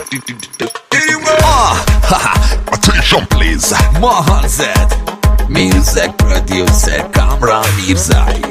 Attention please. Mahan Zed, music producer Kamran Mirzai.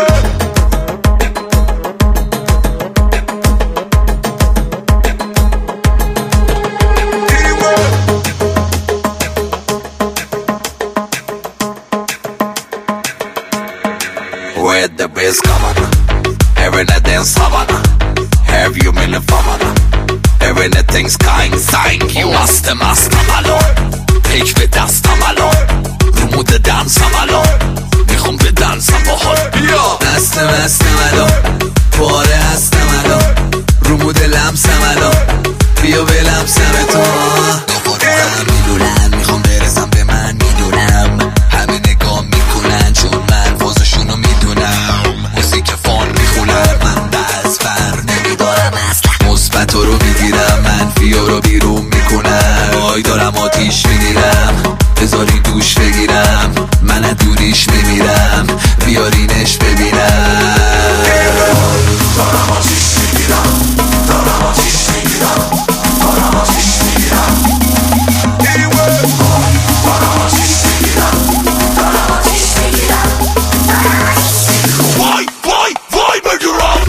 With the bass coming, every night dance havana. Have you been a famana? Everything's kind, sign you master malon. پیک به دستم الان رو مود دنسم الان میخوام به دنسم باحال بیا مستم الان پاره هستم الان رو مود لمسم الان بیا به لمسم تو هم میدونم میخوام برسم به من میدونم همه نگاه میکنن چون من فازشونو میدونم موسیک فان میخونم من دست بر نمیدارم اصلا مثبت رو میگیرم منفی رو بیرون میکنم وای دارم آتیش میگیرم بذاری دوش بگیرم من از دوریش میمیرم بیارینش ببینم دارم آتیش میگیرم دارم آتیش میگیرم دارم آتیش میگیرم دارم آتیش میگیرم دارم آتیش میگیرم وای وای وای بگیرم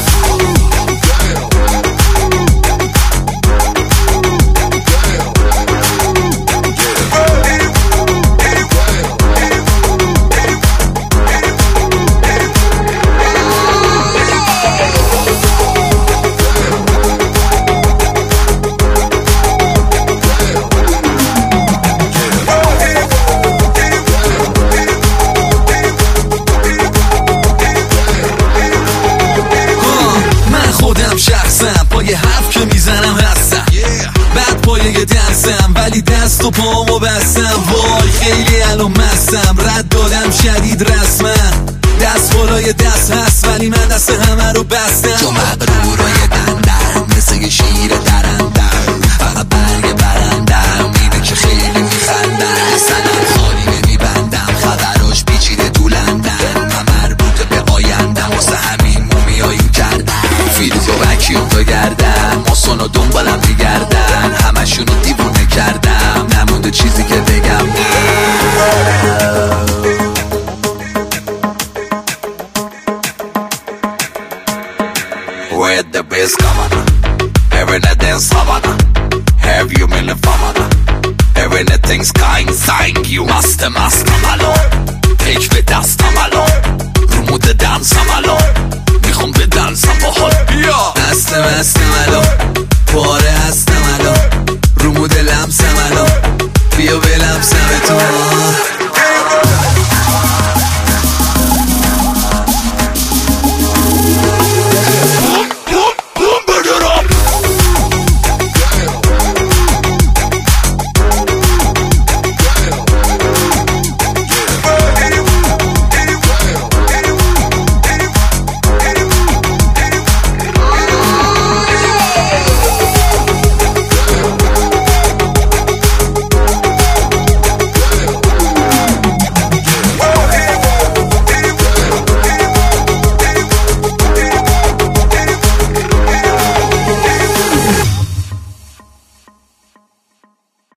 شخصم پای حرف که میزنم هستم بعد پای یه دنسم ولی دست و پامو بستم وای خیلی الان مستم رد دادم شدید رسمم دست بالای دست هست ولی من دست همه رو بستم تو مغرورای دندم مثل یه شیر درندم فقط برگ برندم میده که خیلی میخندم سنم خالی نمیبندم خبراش پیچیده تو لندن من مربوط به آیندم واسه همین مومیایی کردم فیروز و وکیوم تو گردم ماسونو دنبالم میگردن همشونو دیوونه کردم نمونده چیزی که بگم With the bass coming, every night dance havana. Have you been a famana? Everything's kind, sign you master malon. پیک به دستم الان رو مود دنسم الان میخوام به دنسم باحال بیا مستم الان